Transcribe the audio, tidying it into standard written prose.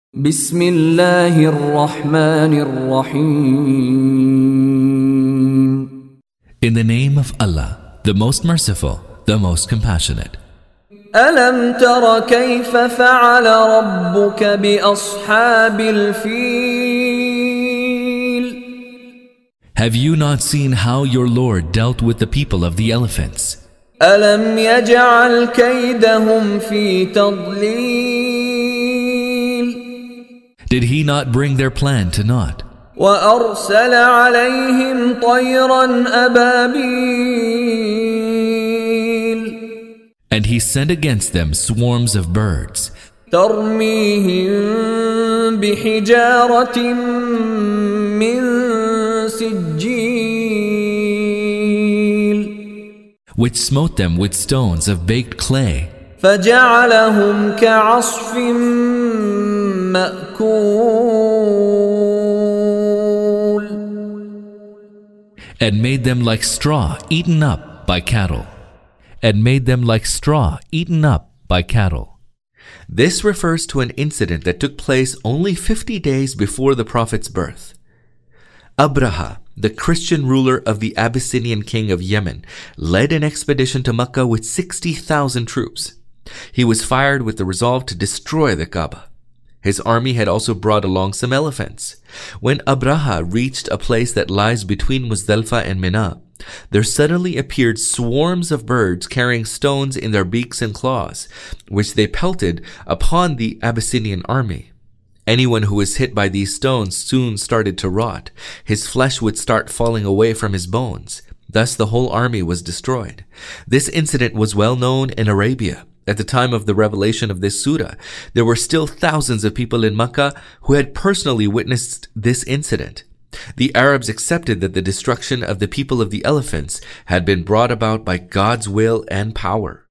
بسم الله الرحمن الرحيم. In the name of Allah, the most merciful, the most compassionate. ألم تر كيف فعل ربك بأصحاب الفيل؟ Have you not seen how your Lord dealt with the people of the elephants? ألم يجعل كيدهم في تضليل؟ Did he not bring their plan to naught? وأرسل عليهم طيرا أبابيل And he sent against them swarms of birds, ترميهم بحجارة من سجيل which smote them with stones of baked clay, فجعلهم كعصف مأكول and made them like straw eaten up by cattle. This refers to an incident that took place only 50 days before the Prophet's birth. Abraha, the Christian ruler of the Abyssinian king of Yemen, led an expedition to Mecca with 60,000 troops. He was fired with the resolve to destroy the Kaaba. His army had also brought along some elephants. When Abraha reached a place that lies between Muzdalifah and Mina, there suddenly appeared swarms of birds carrying stones in their beaks and claws, which they pelted upon the Abyssinian army. Anyone who was hit by these stones soon started to rot. His flesh would start falling away from his bones. Thus the whole army was destroyed. This incident was well known in Arabia. At the time of the revelation of this surah, there were still thousands of people in Mecca who had personally witnessed this incident. The Arabs accepted that the destruction of the people of the elephants had been brought about by God's will and power.